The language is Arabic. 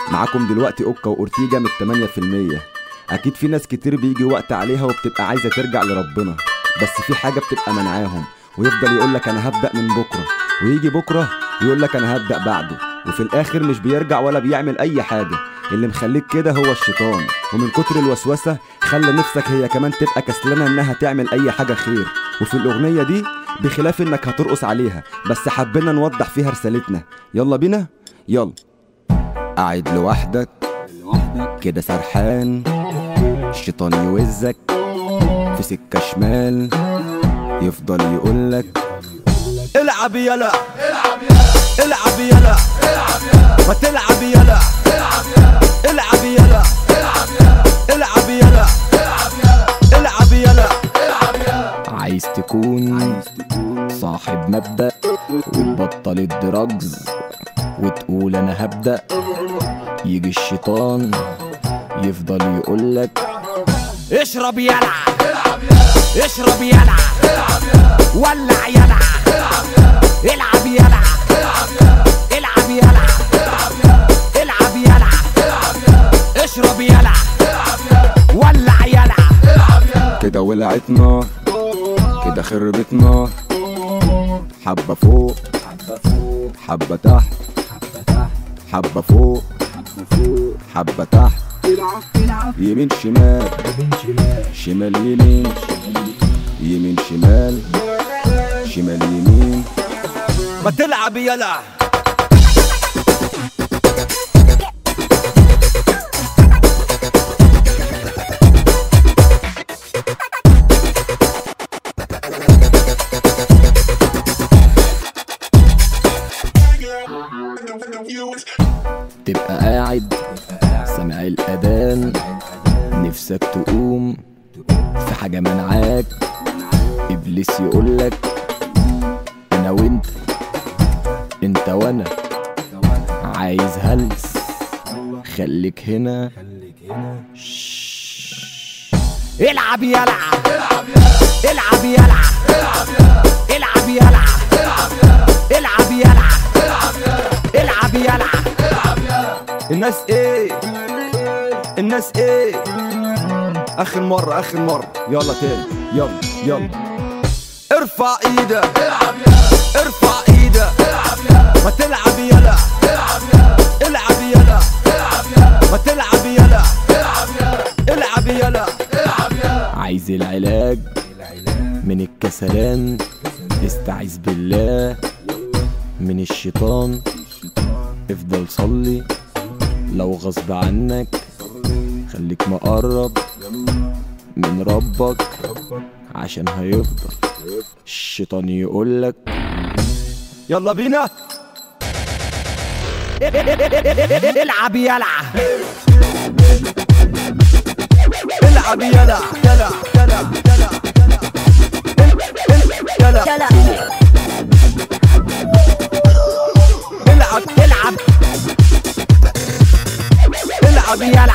معاكم دلوقتي اوكا واورتيجا من 8%. اكيد في ناس كتير بيجي وقت عليها وبتبقى عايزه ترجع لربنا، بس في حاجه بتبقى منعاهم، ويفضل يقولك انا هبدأ من بكره، ويجي بكره يقولك انا هبدأ بعده، وفي الاخر مش بيرجع ولا بيعمل اي حاجه. اللي مخليك كده هو الشيطان، ومن كتر الوسوسه خلى نفسك هي كمان تبقى كسلانه انها تعمل اي حاجه خير. وفي الاغنيه دي بخلاف انك هترقص عليها، بس حبينا نوضح فيها رسالتنا. يلا بينا يلا. قاعد لوحدك كده سرحان، الشيطان يوزك في سكه شمال، يفضل يقولك العب يلا العب يلا ما تلعب يلا العب يلا العب يلا العب يلا. عايز تكون صاحب مبدأ وتبطل الدراجز وتقول انا هبدأ، يجي الشيطان يفضل يقولك اشرب يلا اشرب يلا ولع يلا العب يلا العب يلا العب يلا اشرب يلا ولع يلا. كده ولعتنا كده خربتنا، حبة فوق حبة تحت حبة فوق حبة تحت، يمين شمال شمال يمين يمين شمال شمال يمين، ما تلعب يلا. تبقى قاعد سامع الأذان، نفسك تقوم في حاجة منعاك، إبليس يقولك أنا وإنت إنت وأنا، عايز هلس خليك هنا. العب يلا العب يلا العب يلا العب يلا العب يلا. الناس ايه الناس ايه، اخر مرة اخر مرة، يلا تاني يلا يلا. ارفع ايدك ارفع ايدك ما تلعب يلا العب يلا ما تلعب يلا العب يلا. عايز العلاج من الكسلان، استعيذ بالله من الشيطان، افضل صلي لو غصب عنك، خليك مقرب من ربك عشان هيفضل الشيطان يقولك يلا بينا العب يلا العب يلا يلا يلا يلا يلا العب العب العب يلا